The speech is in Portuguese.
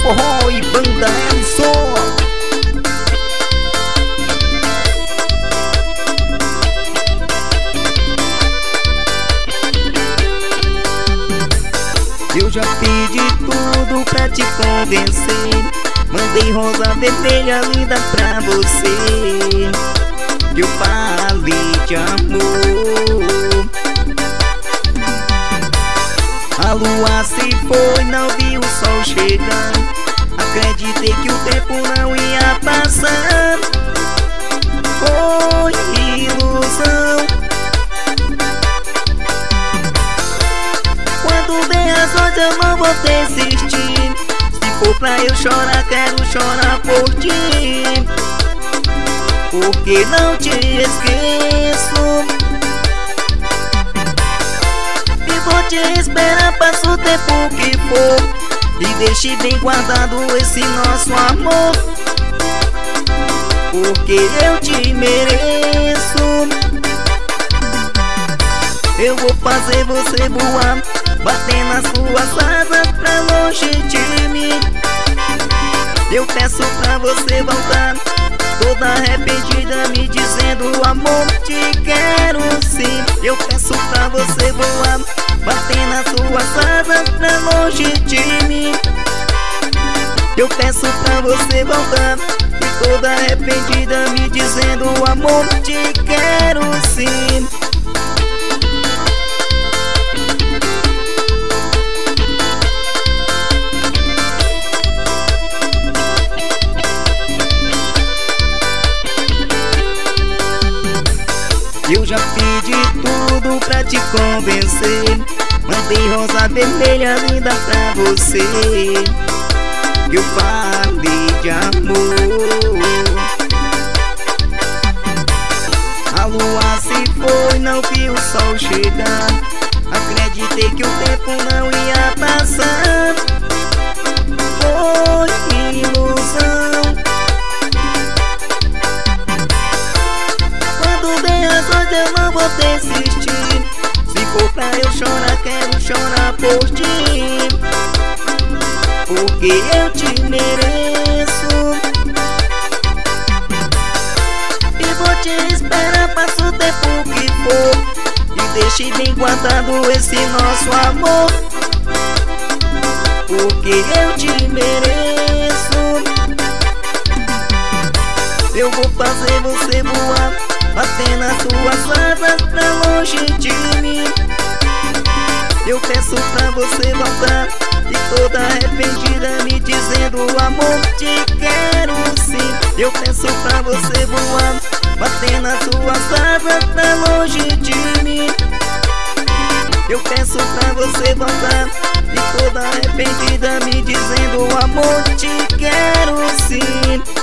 Forró e Banda Elson. Eu já fiz de tudo pra te convencer. Mandei rosa vermelha linda pra você. Eu falei de amor. A lua se foi, não vi o sol chegar. Acreditei que o tempo não ia passar. Foi ilusão. Quando vem as horas eu não vou desistir. Se for pra eu chorar, quero chorar por ti. Porque não te esqueço. E vou te esperar, passa o tempo que for. E deixe bem guardado esse nosso amor. Porque eu te mereço. Eu vou fazer você voar, bater nas suas asas pra longe de mim. Eu peço pra você voltar, toda arrependida, me dizendo amor, te quero sim. Eu peço pra você voar, bater nas suas asas pra longe de mim. Eu peço pra você voltar, e toda arrependida, me dizendo amor, te quero sim. Eu já fiz de tudo pra te convencer. Mandei rosa vermelha linda pra você. Eu falei de amor. A lua se foi, não vi o sol chegar. Acreditei que o tempo não ia passar. Foi ilusão. Eu não vou desistir. Se for pra eu chorar, quero chorar por ti. Porque eu te mereço. E vou te esperar, passa o tempo que for. E deixe bem guardado esse nosso amor. Porque eu te mereço. Eu vou fazer você voar, bater nas suas asas pra longe de mim. Eu peço pra você voltar, e toda arrependida, me dizendo amor, te quero sim. Eu peço pra você voar, bater nas suas asas pra longe de mim. Eu peço pra você voltar, e toda arrependida, me dizendo amor, te quero sim.